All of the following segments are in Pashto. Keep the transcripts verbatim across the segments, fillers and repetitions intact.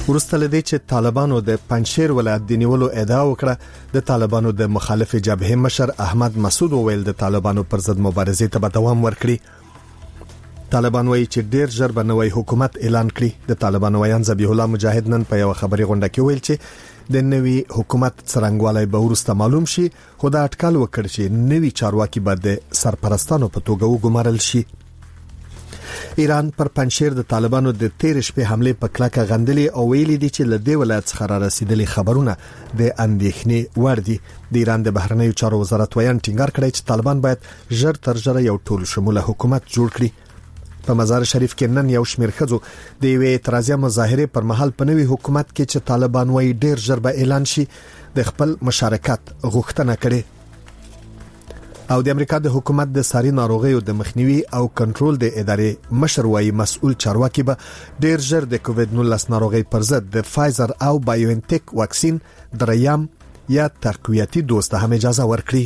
وروسته لدې چې طالبانو د پنجشیر ولایت د نیولو ادعا وکړه د طالبانو د مخالف جبهه مشر احمد مسعود وویل د طالبانو پر ضد مبارزې ته به دوام ورکړي. طالبان وایي چې ډیر ژر به نوی حکومت اعلان کړي. د طالبانو ویان ذبیح الله مجاهد نن په یو خبري غونډه کې ویل چې د نوی حکومت څرنګوالی به وروسته معلوم شي، خو دا اټکل وکړ چې نوی چارواکي به د سرپرستانو په توګه وګمارل شي. ایران پر پنجشیر د طالبانو د تیر شپې حمله په کلکه غندلې او ویلي دي چې له دې ولایت څخه را رسیدلي خبرونه د اندېښنې وړ دي. د ایران د بهرنیو چارو وزارت ویان ټینګار کړی چې طالبان باید ژر تر ژره یو ټول شموله حکومت جوړ کړي. په مزار شریف کې نن یو شمېر ښځو د یوې اعتراضي مظاهره پر مهال په نوي حکومت کې چې طالبان وایي ډیر ژر به اعلان شي د خپل مشارکت غوښتنه کړې. او د امریکا د حکومت د ساري ناروغیو د مخنیوي او کنټرول د ادارې مشر وایي مسؤل چارواکي به ډیر ژر د کووډ نولس ناروغي پر ضد د فایزر او بایوانټیک واکسین دریم یا تقویتي دوز ته هم اجازه ورکړي.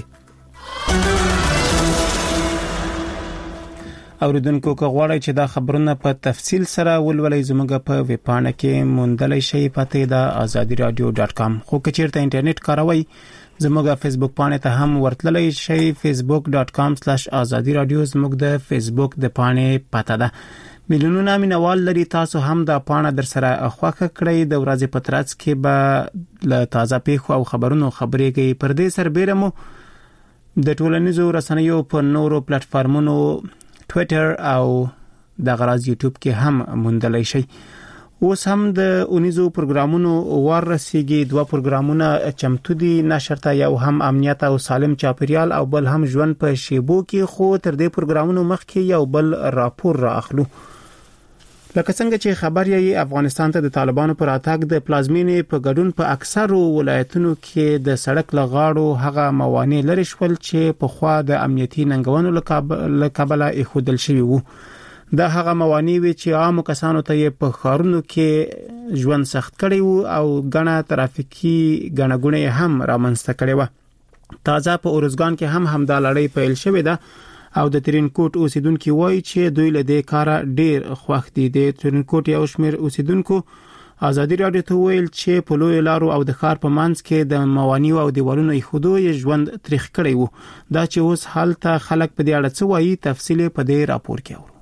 اوریدونکو که غواړئ چې دا خبرونه په تفصیل سره ولولئ زموږ په ویب پاڼه کې موندلای شئ پته دا آزادی رادیو ډاټ کام. خو که چیرته انټرنیټ کاروئ زموږ فیسبوک پاڼه ته هم ورتللی شئ facebook dot com slash azadi radio زموږ د فیسبوک د پاڼې پته ده. میلیونونه مینوال لري، تاسو هم دا پاڼه در سره خوښه کړئ. د ورځې په ترڅ کې به له تازه پیښو او خبرونو خبرې کوي. پر دې سربېره مو د ټولنیزو رسنیو په نورو پلیټ فارمونو ټویټر او د غراز یوټیوب کې هم موندلای شئ. اوس هم د اونیزو پروګرامونو ورسیږي. دوه پروګرامونه چمتو دي، نشرته یو هم امنیت او سالم چاپیریال او بل هم ژوند په شیبو کې. خو تر دې پروګرامونو مخکې یو بل راپور را اخلو. لکه څنګه چې خبر یې افغانستان ته د طالبانو پر اتاک د پلازمینې په ګډون په اکثرو ولایتونو کې د سړک لغاړو هغه موانع لري شول چې په خوا د امنیتي ننګونو له کبله ایښودل شوي وو. دا هغه موانع وي چې عامو کسانو ته یې په ښارونو کې ژوند سخت کړی وو او ګڼه ترافیکي ګڼه ګوڼه هم رامنځته کړې وه. تازه په اورزګان کې هم همدا لړۍ پیل شوې ده او د ترینکوټ اوسیدونکو وایي چې دوی له دې کاره ډیر خوښ دي. د ترینکوټ یو شمېر اوسیدونکو آزادي رادیو ته ویل چې په لوی لارو او د ښار په منځ کې د موانیو او دیوالونو ایښودو یې ژوند تریخ کړی وو. دا چې اوس هلته خلک په دې اړه څه وایي تفصیل په دې راپور کې اورو.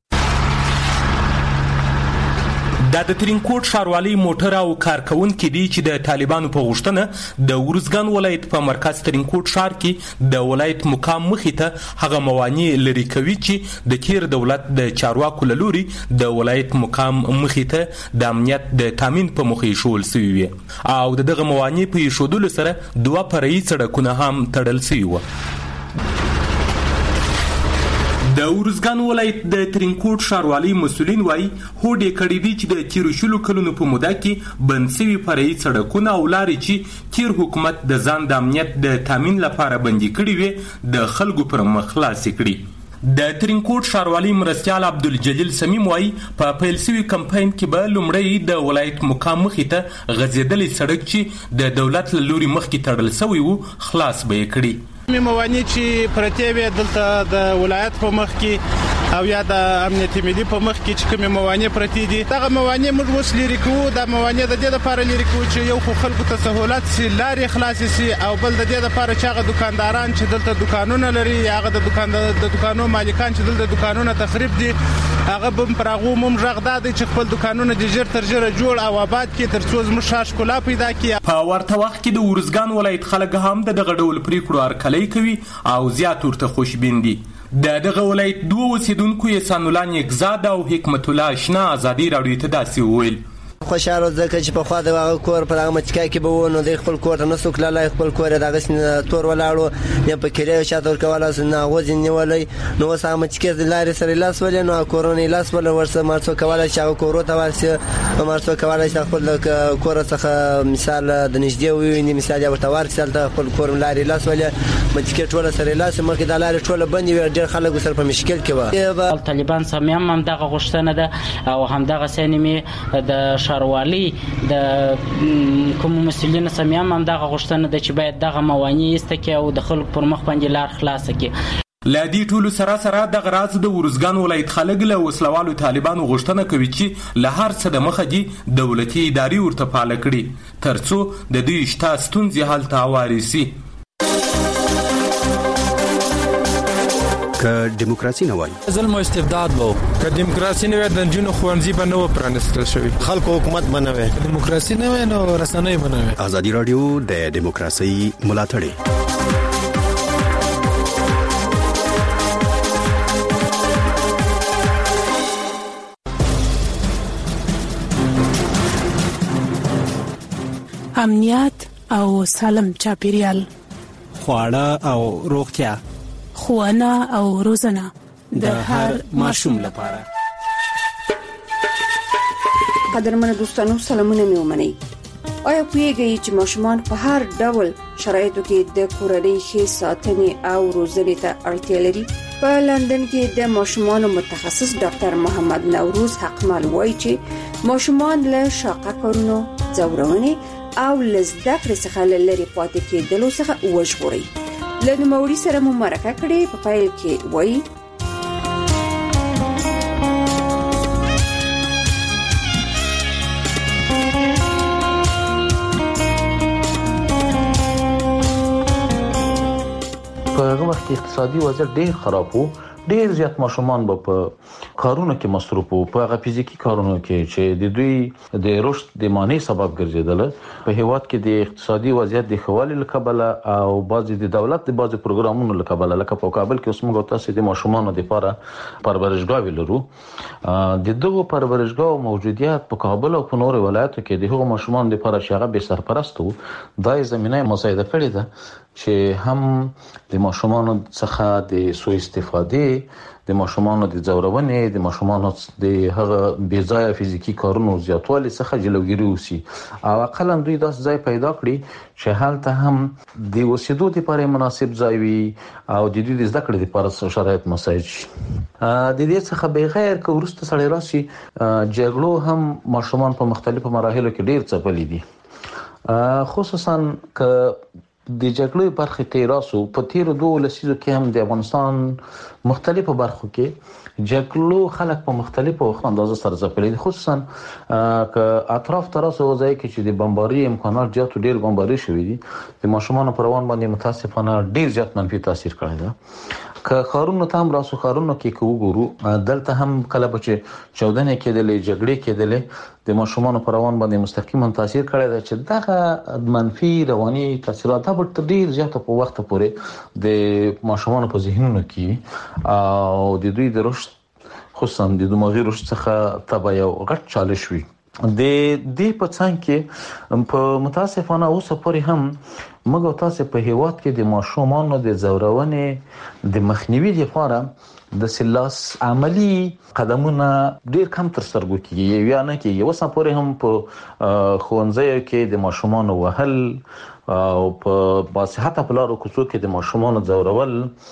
دا د ترینکوټ ښاروالۍ موټر او کارکونکي دي چې د طالبانو په غوښتنه د ورزګان ولایت په مرکز ترینکوټ ښار کې د ولایت مقام مخې ته هغه موانع لري کوي چې د تیر دولت د چارواکو له لوري د ولایت مقام مخې ته د امنیت د تامین په موخه ایښودل شوي وي او د دغه موانع په ایښودلو سره دوه فرعي سړکونه هم تړل شوي وو. د ورزګان ولایت د ترینکوټ ښاروالۍ مسؤلین وایي هوډ یې کړی دی چې د تیرو شلو کلونو په موده کې بند شوي فرعي سړکونه او لارې چې تیر حکومت د ځان د امنیت د تامین لپاره بندي کړي وي د خلکو پر مخ خلاصې کړي. د ترینکوټ ښاروالۍ مرستیال عبدالجلیل سمیم وایي په پیل شوي کمپاین کې به لومړی د ولایت مقام مخې ته غځېدلی سړک چې د دولت له لوري مخکې تړل شوی و خلاص به یې کړي. می موانع چې پرتې وي دلته د ولایت په مخ کې او یا د امنیت ملي په مخ کې چې کوم موانع پرتې دي دغه موانع موږ اوس لري کوو. د موانع د دې لپاره لري کوو چې یو خو خلکو ته سہولت سي، لارې خلاص سي او بل د دې لپاره چې هغه دکانداران چې دلته دکانونه لري هغه د دکان د دکانونو مالکان چې دلته دکانونه تخریب دي هغه به پر هغه موږ رغدا دي چې خپل دکانونه د جیر تر جره جوړ او آباد کې تر څو زموږ شاشکولا پیدا کړي. په ورته وخت کې د ورزګان ولایت خلک هم د دغه ډول پریکړو ارکلي کوي او زیات ورته خوشبین دي. د دغه ولایت دوه اوسیدونکو احسان الله نیکزاد او حکمت الله اشنا آزادي راډیو ته داسې وویل. خوشاله ځکه چې په خوا د هغه کور پر هغه مچکای کې به و نو د خپل کور ته نسو کړلای خپل کور دغه تور ولاړو یا په کېره شاته ورکواله نه غوځي نیولای نو سم مچکې د لارې سره لاس ولې نو کورونی لاس ول ورسره مرسو کوله چې هغه کورو ته ورسه مرسو کوله چې خپل کور څخه مثال د نږدې ویني مثال یا ورته ورسل ته خپل کور لارې لاس ولې مچکې ټوله سره لاس مخکې د لارې ټوله بندي ډېر خلک سره په مشکل کې و. طالبان سمیم هم دغه غوښتنه ده او هم دغه سینمه د ښاروالۍ د کوم مسؤلین سمیم هم دغه غوښتنه ده چې باید دغه موانع ایسته کې او د خلکو پر مخ باندې لار خلاصه کړي. لا دې ټولو سره سره دغه راز د ارزګان ولایت خلک له وسلوالو طالبانو غوښتنه کوي چې له هر څه د مخه دي دولتي ادارې ورته فعاله کړي ترڅو د دوی شته ستونزې حل ته هوارې سي. که دیموکراسي نه وای ظلم او استبداد وو، که دیموکراسي نه وای د نجونو ښوونځي به نه و پرانیستل شوي، خلکو حکومت به نه وای، دیموکراسي نه وای نو رسنۍ به نه وای. ازادي راډیو د دیموکراسي ملاتړ امنیت او سالم چاپیریال، خواړه او روغتیا، ښوونه او روزنه د هر ماشوم لپاره. قدرمن دوستانو سلامونه مې ومنئ. آیا پوهیږئ چې ماشومان په هر ډول شرایطو کې د کورنۍ ښې ساتنې او روزنې ته اړتیا لري؟ په لندن کې د ماشومانو متخصص ډاکټر محمد نوروز حقمل وایي چې ماشومان له شاقه کارونو، ځورونې او لزده کړې څخه لري پاتې کېدلو څخه وژغوري. له نوموړي سره مو مرکه کړې. په پیل کې وایي په هغه وخت کې اقتصادي وضعیت ډېر خراب وو، ډېر زیات ماشومان به په کارونو کې مصروف وو، په هغه فزیکي کارونو کې چې د دوی د رشد د مانع سبب ګرځیدل. په هیواد کې د اقتصادي وضعیت د خوالي لکبله او بعضي د دولت د بعضي پروګرامونو لکبله، لکه په کابل کې اوس موږ تاسو د ماشومانو لپاره پرورشګاوې لرو. د دغو پرورشګاو موجودیت په کابل او په نورو ولایتو کې د هغو ماشومانو لپاره چې هغه بې سرپرست وو، دا زمينه مساعده کړې ده چې هم د ماشومانو څخه د سوء استفادې، د ماشومانو د ځورونې، د ماشومانو د هغه بې ځایه فزیکي کارونو زیاتوالي څخه جلوګیري وشي، او اقل هم دوی داسې ځای پیدا کړي چې هلته هم د اوسېدو لپاره مناسب ځای وي او د دوی د زده کړې لپاره شرایط مساعد شي. د دې څخه بغیر که وروسته سړی راشي، جګړو هم ماشومان په مختلفو مراحلو کې ډېر ځپلي دي، خصوصا که د جګړې برخه کې راسو. په تیرو دوه لسیزو کې هم د افغانستان مختلفو برخو کې جګړو خلک په مختلفو اندازو سره ځپلي دي، خصوصا که اطراف ته راسو ځای کې چې د بمباري امکانات زیات ډېر بمباري شوي دي، د ماشومانو پر روان باندې متاسفانه ډېر زیات منفي تاثیر کړی دی. که خارونو ته هم راسو، خارونو کې که وګورو دلته هم کله به چې چاودنې کېدلې، جګړې کېدلې، د ماشومانو پر روان باندې مستقیما تاثیر کړی دی چې دغه منفي رواني تاثیرات به تر ډېر زیاته په وخت پورې د ماشومانو په ذهنونو کې او د دوی د رشد، خصوصا د دماغي رشد څخه تبه یو غټ چالش وي. د دې په څنګ کې په متاسفانه اوسه پورې هم موږ تاسو په هیواد کې د ماشومانو د ځورونې د مخنیوي لپاره د سلاس عملی قدمونه ډیر کم تر سترګو کېږي یا نه کېږي. اوسه پورې هم په ښوونځیو کې د ماشومانو وهل او په باصحته پلارو کوڅو کې د ماشومانو ځورول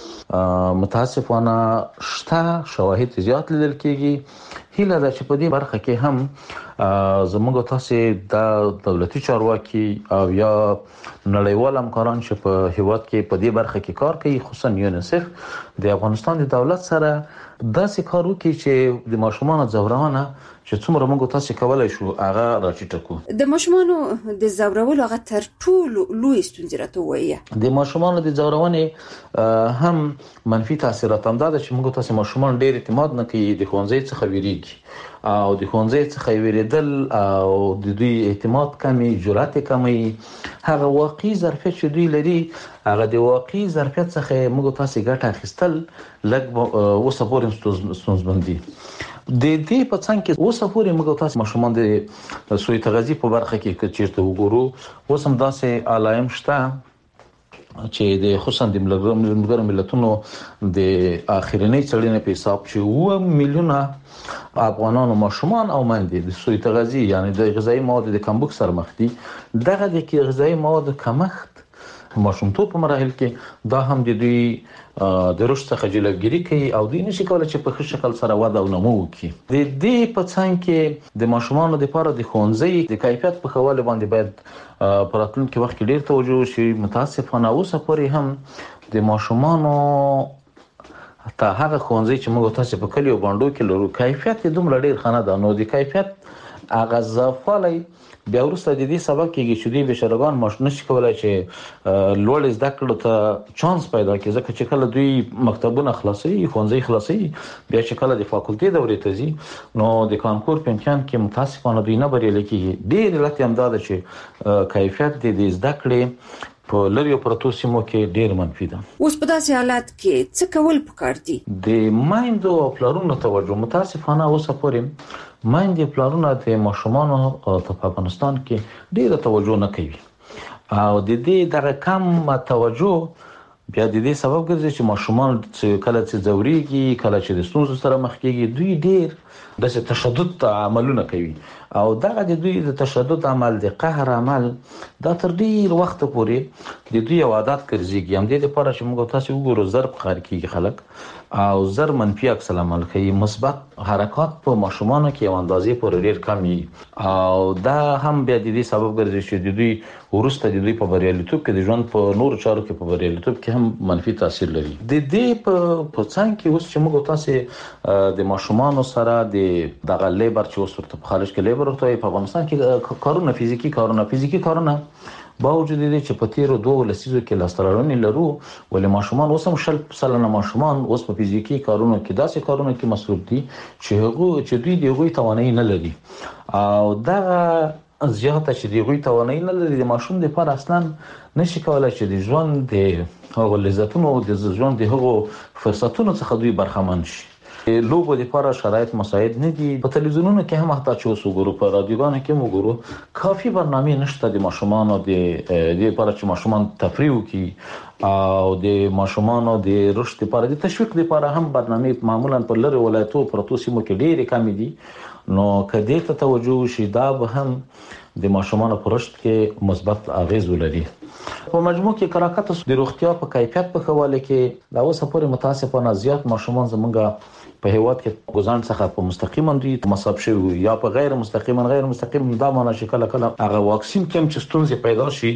متاسفانه شته، شواهد زیات لیدل کېږي. هیله ده چې په دې برخه کې هم زموږ تاسو د دولتي چارواکي او یا نړیوال همکاران چې په هیواد کې په دې برخه کې کار کوي، خصوصا یونیسف، د افغانستان د دولت سره داسې کار وکړي چې د ماشومانو ځورونه چې څومره موږ تاسو کولای شو هغه راټیټ کړو. د ماشومانو د ځورولو هغه تر ټولو لوی ستونزه راته وایي. د ماشومانو د ځورونې هم منفي تاثیرات هم دا چې موږ تاسو ماشومان ډېر اعتماد نه کوي، د ښوونځي څخه ویریږي او د ښوونځي څخه ویریدل او د دوی اعتماد کمی، جرأت کمی، هغه واقعي ظرفیت چې دوی لري هغه د واقعي ظرفیت څخه موږ تاسو ګټه اخیستل لږ اوسه پورې ستونزمن دي. د دې په څنګ کې اوسه پورې موږ تاسو ماشومان د سوی تغذیه په برخه کې چیرته وګورو، اوس هم داسې علایم شته چې د خصوصا د ملګرو ملتونو د اخرنۍ څېړنې په حساب چې اوه میلیونه افغانانو ماشومان او میندې د سوی تغذیه یعنی د غذایی موادو د کمبود سره مخ دي. دغه د غذایی موادو کمښت ماشومتوب په مراحل کې دا هم د دوی د رشد څخه جلوګیري کوي او دوی نشي کولای چې په ښه شکل سره وده او نمو وکړي. د دې په څنګ کې د ماشومانو لپاره د ښوونځي د کیفیت په ښه والي باندې باید په راتلونکي وخت کې ډېر توجه وشي. متاسفانه اوسه پورې هم د ماشومانو ته هغه ښوونځي چې موږ تاسو په کلیو باندې کې لرو کیفیت یې دومره ډیر خنه ده نو د کیفیت هغه ضعفالی بیا ورسته د دې سبب کېږي چې دوی بشرګان ماشوم نشي کولای چې لوړ زده کړو ته چانس پیدا کړي ځکه چې کله دوی مکتبونه خلاصي ښوونځي خلاصي بیا چې کله د فاکولټي دورې ته ځي نو د کانکور په امتحان کې متاسفانه دوی نه بریالي کېږي ډېر علت هم دا ده چې کیفیت د زده کړې په لریو پروتو سیمو کې ډیر منفي ده. اوس په داسې حالات کې څه کول پکار دي؟ د مایندو او پلارونو توجه متاسفانه اوسه پورې مایندې پلارونه د ماشومانو په افغانستان کې ډیره توجه نه کوي او د دې دغه کم توجه بیا د دې سبب ګرځي چې ماشومان کله چې ځوريږي کله چې د ستونزو سره مخ کېږي دوی ډیر د تشدد عملونه کوي او دغه د دوی د تشدد عمل د قهر عمل دا تر ډیر وخت پورې د دوی عادت ګرځي هم د لپاره چې موږ تاسو وګورو زر په خار کې خلک او زر منفي عکس العمل کوي مثبت حرکات په ماشومانو کې یو اندازې پورې ډیر کمی او دا هم بیا د دې سبب ګرځي چې د دوی ورسته د دوی په بریالیتوب کې د ژوند په نور چارو کې په بریالیتوب کې هم منفي تاثیر لري. د دې په په څنګه کې اوس چې موږ تاسو د ماشومانو سره د دغه لیبر چې اوس ورته په خارج کې لیبر ورته په افغانستان کې کارونه فزیکی کارونه فزیکی کارونه باوجود دې چې په تیرو دوه لسیزو کې لاسترالونی لرو ولې ماشومان اوس هم شل سلنه ماشومان اوس په فزیکی کارونو کې داسې کارونه کې مصروف دي چې هغه چې دوی دغه توانایي نه لري او دا زیاته چې دغه توانایي نه لري د ماشوم لپاره اصلا نشي کولای چې د ژوند د هغو لذتونو او د ژوند د هغو فرصتونو څخه دوی برخمن شي. لوبو لپاره شرایط مساعد نه دي په تلویزیونونو کې هم حتی چې اوس وګورو په رادیوګانو کې وګورو کافي برنامه نشته د ماشومانو د د لپاره چې ماشومان تفریح وکړي او د ماشومانو د رشد لپاره د تشویق لپاره هم برنامه معمولا په لری ولایتو پروتو سیمو کې ډېرې کمی دي نو کدی ته توجه شي دا به هم د ماشومانو پر رشد کې مثبت اغیز ولري. په مجموع کې کراکت د روغتیا په کیفیت په حواله کې دا اوسه پورې متاسفانه زیات ماشومان زمونږ په هیواد کې ګزان څخه په مستقیما دوی مصاب شوی یا په غیر مستقیما غیر مستقیم دا معنی چې کله کله هغه واکسین کوم چې ستونزې پیدا شي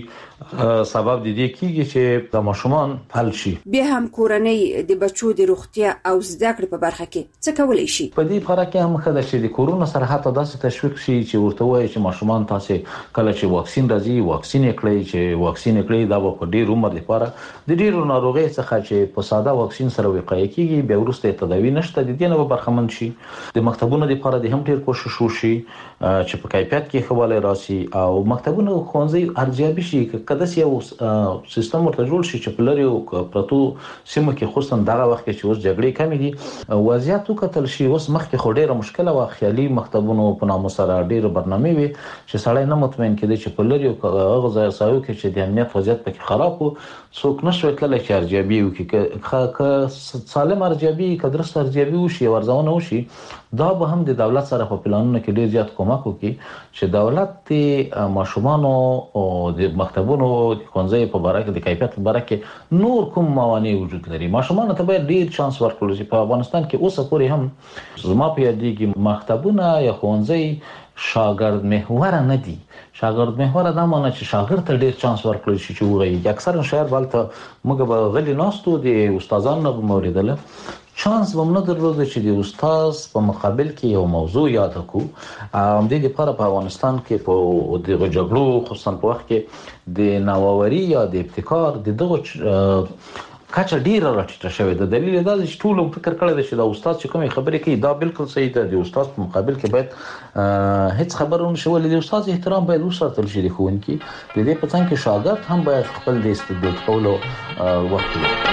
سبب د دې کیږي چې د ماشومان حل شي. بیا هم کورنۍ د بچو د روغتیا او زده کړې په برخه کې څه کولای شي؟ په دې لپاره کې هم خدای چې د کورونا سره حتی داسې تشویق شي چې ورته وایي چې ماشومان تاسو کله چې واکسین راځي واکسین کړئ چې واکسین کړئ دا په ډیر عمر لپاره د ډیرو ناروغي څخه چې په ساده واکسین سره وقایه کیږي به ورسته تداوی نشته د دې نه برخمن شي. د مکتبونو لپاره د هم ډیر کوشش وشي چې په کیفیت کې خواله راسي او مکتبونو ښوونځي ارزیابي شي کله چې یو سیستم ورته جوړ شي چې په لریو پروتو سیمو کې خصوصا دغه وخت کې چې اوس جګړې کمی دي وضعیت وکتل شي اوس مخکې خو ډیره مشکله و خیالي مکتبونو په نامه سره ډیر برنامه وي چې سړی نه مطمئن کېدی چې په لریو هغه ځای سایو کې چې د امنیت وضعیت پکې خراب وو څوک نشوي تللی چې ارزیابي وکړي که سالم ارزیابي که درست ارزیابي وشي ورزونه وشي دا به هم د دولت سره په پلانونو کې ډیر زیات کومک وکړي چې دولت د ماشومانو او د مکتبونو د ښوونځیو په اړه د کیفیت په اړه کې نور کوم موانع وجود لري. ماشومانو ته باید ډیر چانس ورکړل شي. په افغانستان کې اوسه پورې هم زما په یادېږي مکتبونه یا ښوونځي شاګرد محور نه دي. شاګرد محور دا معنی چې شاګرد ته ډیر چانس ورکړل شي چې وایي اکثر شاعر بلته موږ به غلي ناستو د استادانو په موریدله چانس به نه درلود چې د استاد په مقابل کې یو موضوع یاد کړو. ام د دې لپاره په افغانستان کې په دغه جګړو خصوصا په وخت کې د نوآوری یا د ابتکار د دغه کچه ډیره راټیټه شوې ده. دلیل دا دی چې ټول فکر کړی دی چې دا استاد چې کومې خبرې کوي دا بالکل صحیح ده. د استاد په مقابل کې باید هیڅ خبره ونه شي ولې د استاد احترام باید وساتل شي. د ښوونکي د دې په څنګ کې شاګرد هم باید خپل د استعداد کولو وخت ولري.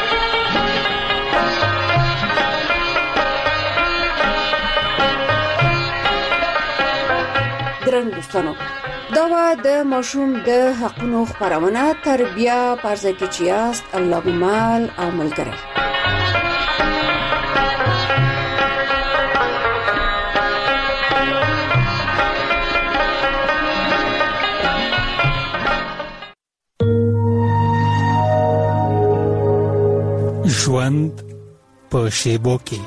درن دوستانو دا و د ماشوم د حقونو خبرونه تربیه پرځای کې چیاست الله مال او ملګری. ژوند په شیبو کې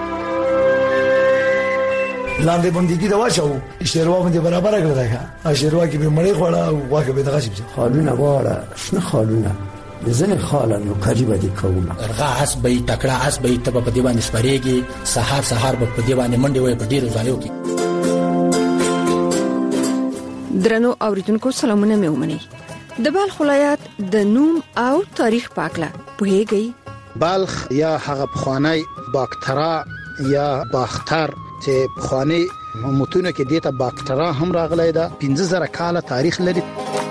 لاندې بندګي دا واچو شیروا باندې برابر کړل دا شیروا کې به مړې خوړه واکه به دغه شي خالونه واړه شنه خالونه ځنې خاله نوکري به دې کوم رغه اس به تکړه اس به ته په دې باندې سپریږي سهار سهار به په دې باندې منډه وي په ډیرو ځایو کې. درنو اوریدونکو سلامونه مې ومنئ. د بلخ ولایت د نوم او تاریخ پاکله پوهیږئ؟ بلخ یا هغه پخوانی باکترا یا باختر چې پخوانی متونه کې دیته باکترا هم راغلی ده پنځه زره کاله تاریخ لري.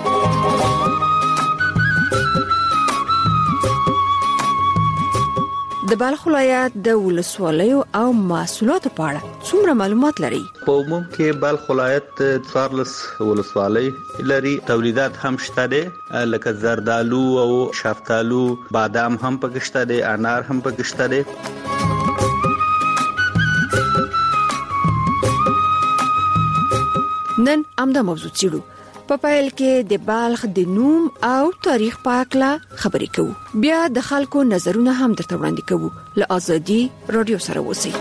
د بلخ ولایت د ولسوالیو او محصولاتو په اړه څومره معلومات لري؟ په عموم کې بلخ ولایت څوارلس ولسوالۍ لري. تولیدات هم شته دي لکه زردالو او شفتالو، بادام هم پکې شته دي، انار هم پکې شته دي. نن امدا موضوع چیرو په پایل کې د بلخ د نوم او تاریخ په اړه خبرې کوو. بیا د خلکو نظرونه هم درته وړاندې کوو. له ازادي رادیو سره اوسئ.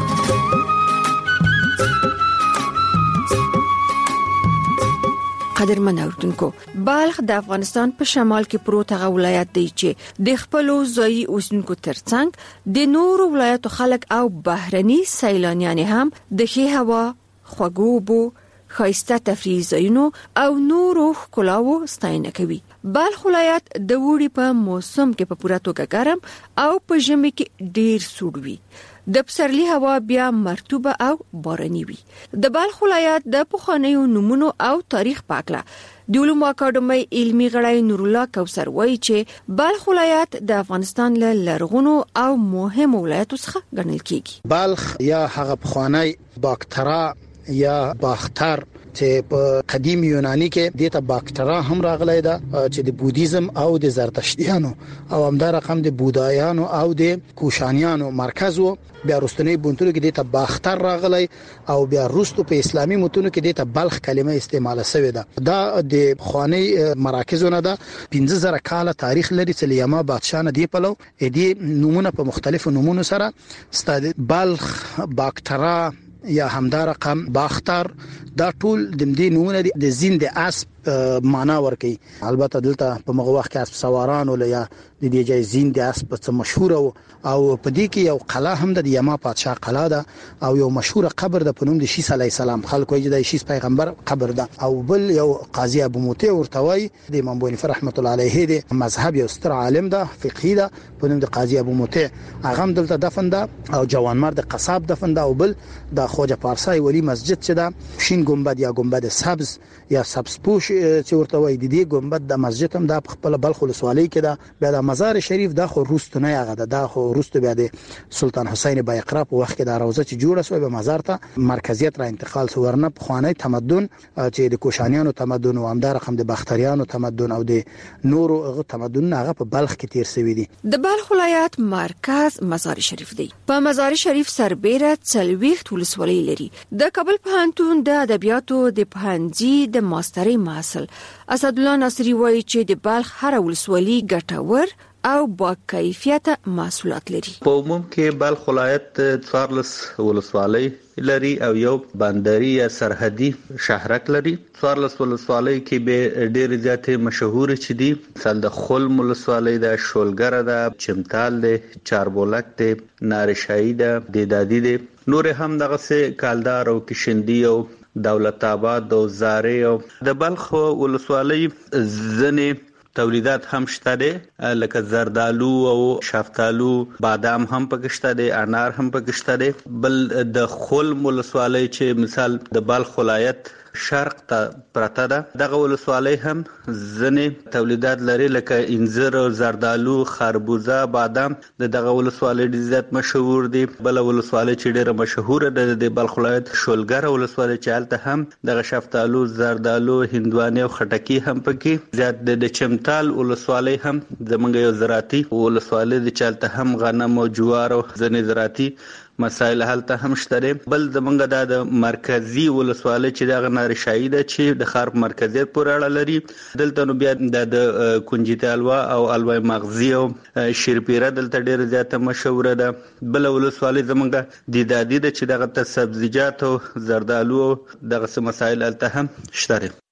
قدرمن اوردونکو، بلخ د افغانستان په شمال کې پروت هغه ولایت دی چې د خپل ځایي اوسیدونکو ترڅنګ د نورو ولایتو خلک او بهرني سیلانیان هم د ښه هوا، خوږو اوبو، خاصه تفریحي ځایونو او نورو ښکلاو ستاینه کوي. بلخ ولایت د وړي په موسم کې په پوره توګه ګرم او په ژمي کې ډیر سوړ وي. د پسرلي هوا بیا مرطوبه او باراني وي. د بلخ ولایت د پخوانیو نومونو او تاریخ په اړه د علومو اکاډمۍ علمي غړی نور الله کوثر وایي چې بلخ ولایت د افغانستان له لرغونو او مهمو ولایتو څخه ګڼل کیږي. بلخ یا هغه پخوانی باکترا یا باختر چې په قدیم یونانی کې دیته باکترا هم راغلی ده چې د بودیزم او د زرتشتیانو او همدا رقم د بودایانو او د کوشانیانو مرکز وو. بیا رستنی بونتونو کې دیته باختر راغلی او بیا رستو په اسلامي متونو کې دیته بلخ کلمه استعمال شوې ده. دا د خوانی مراکزونه ده پنځه زره کاله تاریخ لري چې لیما بادشاه نه دی پلو دې نمونه په مختلفو نمونه سره ستاد بلخ، باکترا یا همدا رقم باختر دا ټول د دې نمونه د زین د اسب معنا ورکي. البته دلته په مغه وخت کې اسب سواران ول یا د دې ځای زین د اسب څخه مشهور او په دې کې یو قلعه هم د یما پادشاه قلعه ده او یو مشهور قبر د پنوم د شیس علی السلام خلکو یې د شیس پیغمبر قبر ده او بل یو قاضي ابو موتی ورتوي د امام بونی رحمت الله علیه د مذهب یو ستر عالم ده فقهی ده پنوم د قاضي ابو موتی هغه هم دلته دفن ده او جوانمرد قصاب دفن ده او بل د خواجه پارسای ولی مسجد چې ده شین ګمبد یا ګمبد سبز یا سبز پوش چې ورته وای د دې ګمبد د مسجد هم د خپل بلخ ولسوالۍ کې ده. بیا د مزار شریف د خو روستو نه هغه ده خو روستو بیا د سلطان حسین بایقرا په وخت کې د روزه چې جوړه شوې به مزار ته مرکزیت را انتقال شو. ورنه په خوانی تمدن چې د کوشانیانو تمدن او همدار رقم د باختریانو تمدن او د نورو تمدن هغه په بلخ کې تیر شوی دي. د بلخ ولایت مرکز مزار شریف دی. په مزار شریف سربېره څلوېښت ولسوالۍ لري. د کابل پوهنتون د ادبیاتو د پوهنځي د ماسترۍ محصل اسدالله ناصری وایي چې د بلخ هر ولسوالۍ ګټور او با کیفیت محصولات لري. په عموم کې بلخ ولایت څوارلس ولسوالۍ لري او یو بندري یا سرحدي شهرک لري. څوارلس ولسوالۍ کې به ډېر زیاتې مشهور چې دي مثال د خلم ولسوالۍ د شولګره د چمتال د چاربولک د نارشایی د دیدادي د نور هم دغه سه کالدار او کشندی او دولت آباد او زارې او د بلخ ولسوالۍ ځنې تولیدات هم شته دي لکه زردالو او شفتالو، بادام هم پکې شته دي، انار هم پکې شته دي. بل د خلم ولسوالۍ چې مثال د بلخ ولایت شرق ته پرته ده دغه ولسوالۍ هم ځنې تولیدات لري لکه انځر او زردالو، خربوزه، بادام د دغه ولسوالۍ ډېر زیات مشهور دي. بل ولسوالۍ چې ډېره مشهوره ده د بلخ ولایت شولګره ولسوالۍ چې هلته هم دغه شفتالو، زردالو، هندوانه او خټکی هم پکې زیات د چمتال ولسوالۍ هم زمونږ یو زراعتي ولسوالۍ د چالت هم غنم او جوار او ځنې زراعتي مسایل هلته هم شته. بل زمونږ د مرکزی ولسوالۍ چې دغه نارشایی ده چې د ښار مرکزیت پورې اړه لري. دلته نو بیا د کنجیت الوا او الوای مغزی او شیرپیره دلته ډیره زیاته مشهوره ده. بل ولسوالۍ زمونږ د دادی ده چې دغه ته سبزیجات او زردالو دغه څه مسایل هلته هم شته.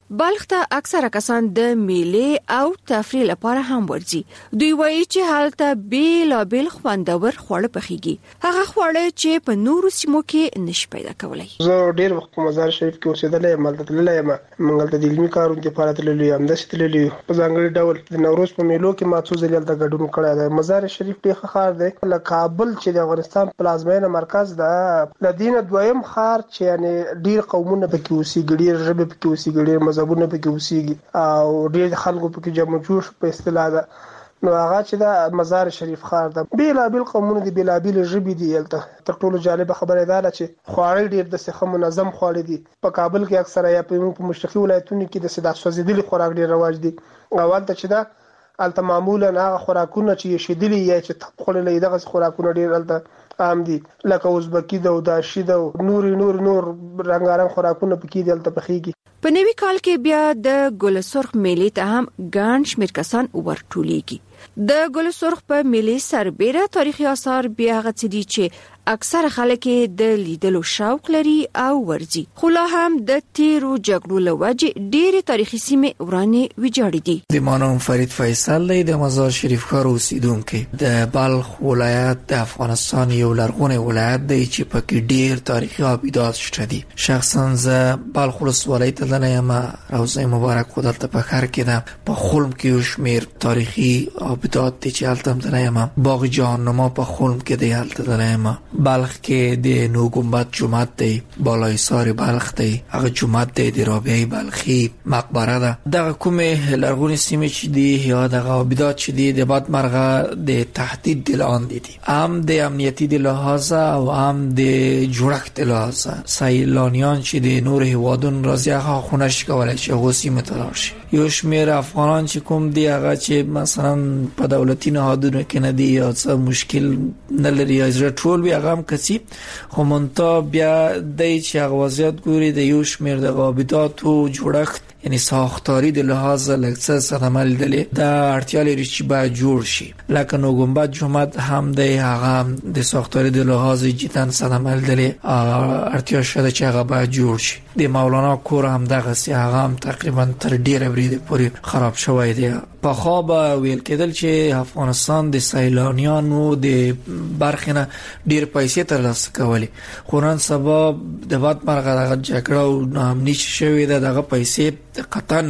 بلخ ته اکثره کسان د میلې او تفریح لپاره هم ورځي. دوی وایي چې هلته بیلابیل خوندور خواړه پخېږي، هغه خواړه چې په نورو سیمو کې نشي پیدا کولای. زه ډیر وخت په مزار شریف کې اوسېدلی یم، هلته تللی یم، موږ هلته د علمي کارونو لپاره تللی یو، همداسې تللی یو. په ځانګړي ډول د نوروز په میلو کې ما څو ځلې هلته ګډون کړی دی. مزار شریف ډېر ښه ښار دی، له کابل چې د افغانستان پلازمینه مرکز ده، له دې نه دویم ښار چې یعنې ډېر قومونه پکې اوسېږي، ډېر ژبې پکې اوسېږي، ډېر مذهبونه پکې اوسېږي او ډېر خلکو پکې جمع جوش په اصطلاح ده. نو هغه چې دا مزار شریف ښار ده، بیلابیل قومونه دي، بیلابیل ژبې دي. هلته تر ټولو جالبه خبره دا ده چې خواړه ډېر داسې ښه منظم خواړه دي. په کابل کې اکثره یا په مشرقي ولایتونو کې داسې دا سوځېدلي خوراک ډېر رواج دي، او هلته چې ده هلته معمولا هغه خوراکونه چې شیدلي یا چې تب خوړلي دغسې خوراکونه ډېر هلته عام دي، لکه ازبکي ده او داشي ده او نور نور نور رنګارنګ خوراکونه پکې دي هلته پخېږي. په نوي کال کې بیا د ګل سرخ میلې ته هم ګڼ شمېر کسان ورټولېږي. د ګل سرخ په میلې سربېره تاریخي آثار بیا هغه څه دي چې اکثره خلک د لیدلو شوق لري او ورځي، خو لا هم د تیرو جګړو له وجې ډېرې تاریخي سیمې ورانې ویجاړې دي. د ما نوم فرید فیصل دی، د مزار شریف ښار اوسیدونکی. د بلخ ولایت د افغانستان یو لرغونی ولایت دی چې پکې ډېر تاریخي آبدات شته دي. شخصا زه بلخ ولسوالۍ ته تللی یم، روضه مبارک خو دلته په ښار کې ده. په خلم کې یو شمېر تاریخي آبدات دي چې هلته هم تللی یم. باغ جهاننما په خلم کې دی، هلته تللی یم. بلخ کې د نو گنبد جومات دی، بالای سار بلخ دی، هغه جومات دی د رابعه بلخی، مقبره ده. دغه کومې لرغونې سیمې چې دي یا دغه آبدات چې دي د بد مرغه د تهدید د لاندې دي، هم د امنیتي د لحاظه او هم د جوړښت د لحاظه. سیلانیان چې د نور هیوادونو راځي هغه خو نشي کولی چې هغو سیمو ته لاړ شي. یو شمېر افغانان چې کوم دي هغه چې مثلا په دولتي نهادونو کې نه دي یا څه مشکل نه لري یا زړه ټول وي، هغه هم کسي، خو منتها بیا دی چې هغه وضعیت ګوري د یو شمېر د آبداتو جوړښت یعنی ساختاری د لحاظ لکه صدمه لیدلې دا اړتیا لري چې باید جوړ شي. لکه نو گنبد جومات هم دی، هغه د ساختاری د لحاظ جدا صدمه لیدلې اړتیا شته چې هغه باید جوړ شي. د مولانا کور هم دغه سي، هغه هم تقریبا تر ډیره بریده پورې خراب شوی دی. په خو به ویل کېدل چې افغانستان د سیلانیانو د برخنه ډیر پیسې ترلاسه کوي، خو نن سبا د باد مرغه د جګړه او نامني شوی دغه پیسې قطعا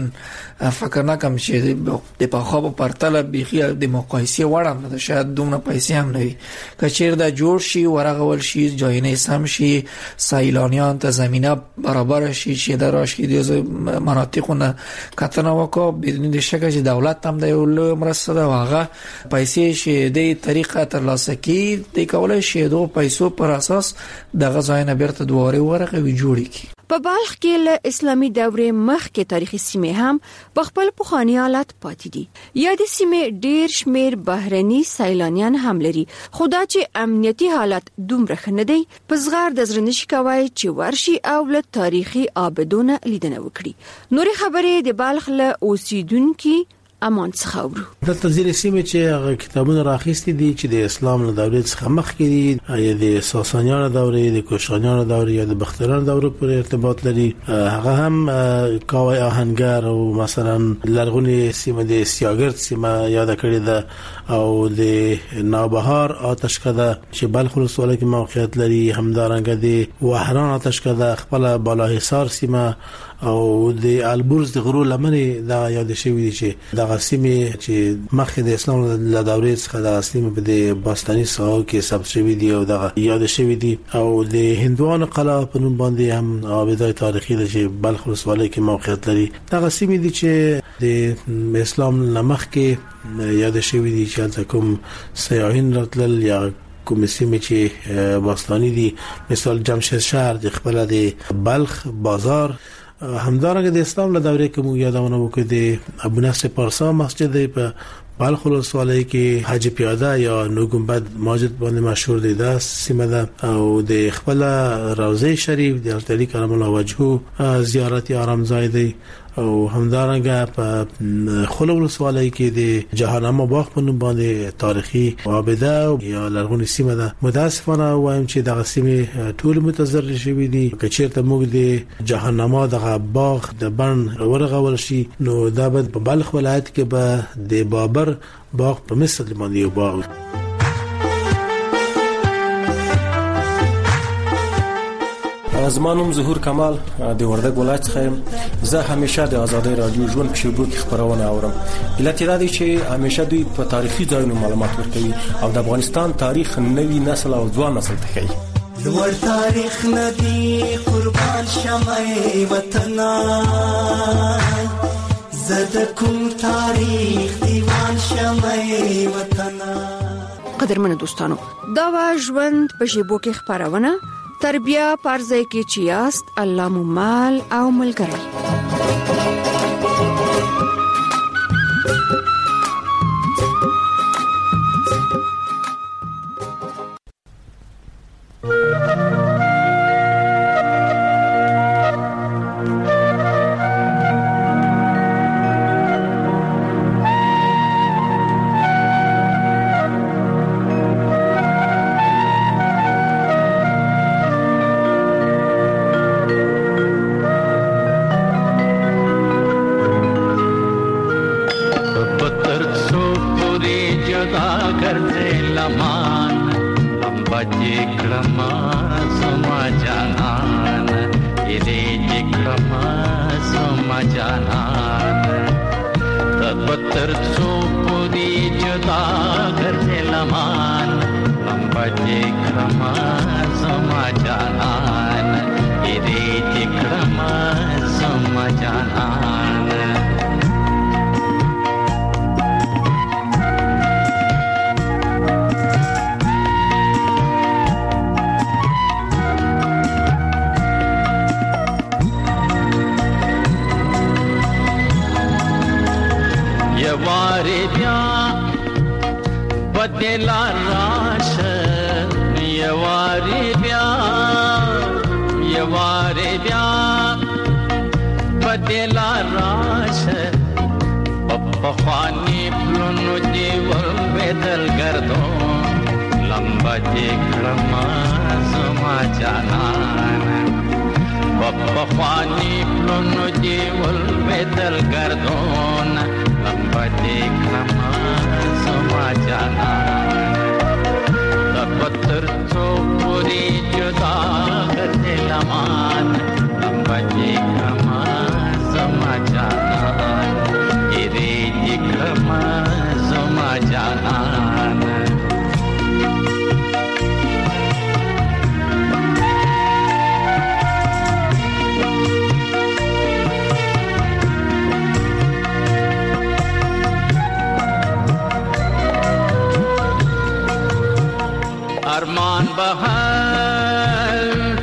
فکر نکم چې د په خو په پرتله بيخي د مقایسه وړم نه، شاید دومره پیسې هم نه وي. کچیر دا جوړ شي، ورغول شي، جاینه سم شي، سیلانیان ته زمينه برابر شي چې د راشي د مناطقونه کتنه وکړي بدون د شک چې دولت هم د یو مرسته دا واغه پیسې شي د طریقه ترلاسه کی د کولای شي د پیسو پر اساس د غزاینه بیرته دواره ورغه وی جوړی کی. په بلخ کې له اسلامي دورې مخکې تاریخي سیمې هم په خپل پخوانی حالت پاتې دي. یا د سیمې ډیر شمیر بهرني سیلانیان هم لري، خو دا چې امنیتي حالت دومره ښه نه دی، په زغر د زړه نشي کوي چې ورشي او له تاریخي آبدونه لیدنه وکړي. نورې خبرې د بلخ له اوسیدونکو امان څخه ورو. دلته ځینې سیمې چې کتابونه راخېستي دي چې د اسلام له دورې څخه مخکې دي، یا د ساسانیانو دورې، د کوشانیانو دورې یا د بختیارانو دورې پورې ارتباط لري. هغه هم کاوی آهنګر او مثلا لرغونې سیمه د سیاګرد سیمه یاد کړې ده، او د نوبهار آتشکده چې بلخ ولسوالۍ کې موقعیت لري، همدارنګه د وحران آتشکده، خپل بالاحصار سیمه او د البرز د غرو لمنې دا یاد شوی دي چې دغه سیمې چې مخکې د اسلام له دورې څخه د سیمې په د باستاني ساحو کې ثبت شوی دي او دغه یاد شوی دي. او د هندوانو قلعه په نوم باندې هم آبادای تاریخي ده چې بلخ ولسوالۍ کې موقعیت لري. دغه سیمې دي چې د اسلام له مخکې یاد شوی دي چې کوم سیاحین راتلل یا کوم سیمې چې باستاني دي، مثال جمشید شهر د خپل د بلخ بازار. همدارنګه د اسلام له دورې کې مو یادونه وکړه د ابو نصر پارسا مسجد په بلخ ولسوالۍ کې حج پیاده یا نو گنبد مسجد باندې مشهور دی، دا سیمه ده. او د خپل روضه شریف د حضرت علی کرم الله وجهه زیارت آرام ځای دی، او همدارنګه په خلو ولسوالۍ کې د جهانامه باغ په نوم باندې تاریخي عابده یا لرغونی سیمه ده. متاسفانه وایم چې دغه سیمه ټول متضرر شوی دي. کچېرته موږ د جهانامه دغه باغ د بن ورغول شي نو دا به په بلخ ولایت کې به د بابر باغ په مثل باندې یو باغ. زما نوم ظهور کمال د وردګ ولایت څخه یم. زه همیشه د آزادۍ رادیو ژوند په شبکو کې خبرونه اورم. علت دا دی چې همیشه دوی په تاریخي ځایونو معلومات ورکوي او د افغانستان تاریخ نوی نسل او ځوان نسل ته کوي. لوړ تاریخ ندی قربان شمعي وطنا زد کوم تاریخ دیوان شمعي وطنا. قدرمن دوستانو دا وا ژوند په شبکو کې خبرونه تربیه پرځای کې چیاست الله مو مال او ملګری. ارمان بهر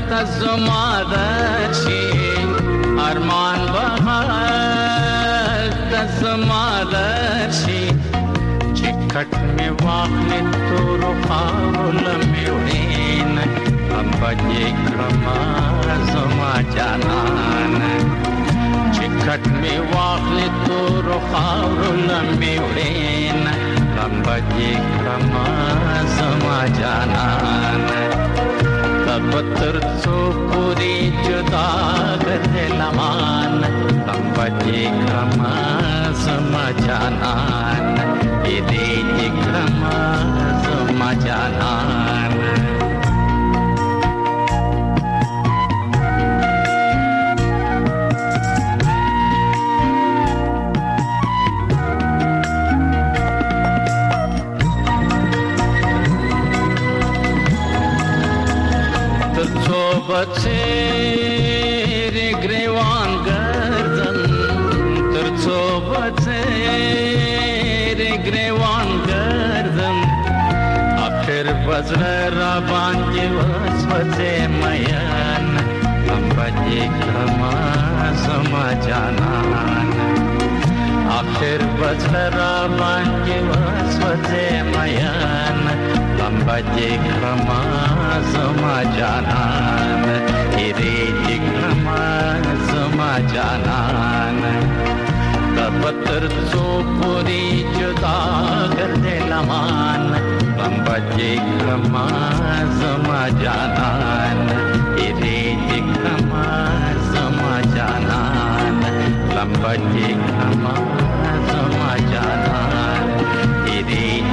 تزمادشی ارمان بهر تزمادشی چکٹ میں واخل تو رخاول میورین ام بجے کرما زما جانان چکٹ میں واخل تو رخاول میورین بجے کرما زما جانان تبتر سو پوری جدا گرے لمان بجے کرما زما جانان دے کرما زما جانان बचे रे ग्रेवान गर्दन तरचो बचे रे ग्रेवान गर्दन आखिर बजरा बांजे वसवचे मयन हम बजे कमा समा जानान आखिर बजरा बांजे वसवचे मयन हम बजे कमा समा जानान रे जिग्रमा समा जानान पत्थर सो पूरी जुदा कर दे लमान लंबा जे खमा समा जानान इरे जे खमा समा जानान लंबा जे खमा समा जानान इरे